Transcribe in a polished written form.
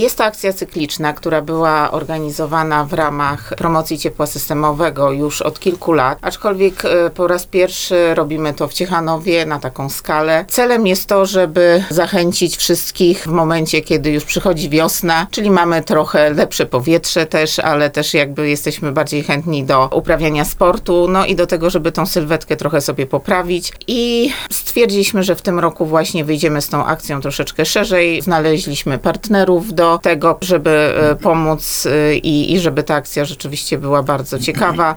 Jest to akcja cykliczna, która była organizowana w ramach promocji ciepła systemowego już od kilku lat, aczkolwiek po raz pierwszy robimy to w Ciechanowie na taką skalę. Celem jest to, żeby zachęcić wszystkich w momencie, kiedy już przychodzi wiosna, czyli mamy trochę lepsze powietrze też, ale też jakby jesteśmy bardziej chętni do uprawiania sportu, no i do tego, żeby tą sylwetkę trochę sobie poprawić i stwierdziliśmy, że w tym roku właśnie wyjdziemy z tą akcją troszeczkę szerzej. Znaleźliśmy partnerów do tego, żeby pomóc i żeby ta akcja rzeczywiście była bardzo ciekawa.